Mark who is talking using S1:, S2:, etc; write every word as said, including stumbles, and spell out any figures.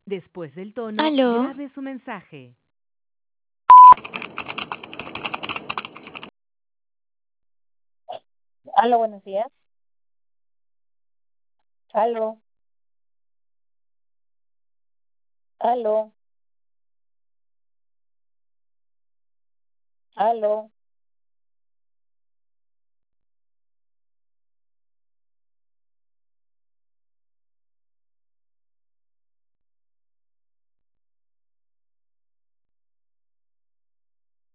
S1: Después del tono,
S2: Aló,
S1: grabe su mensaje.
S3: Aló, buenos días. Aló, aló, aló.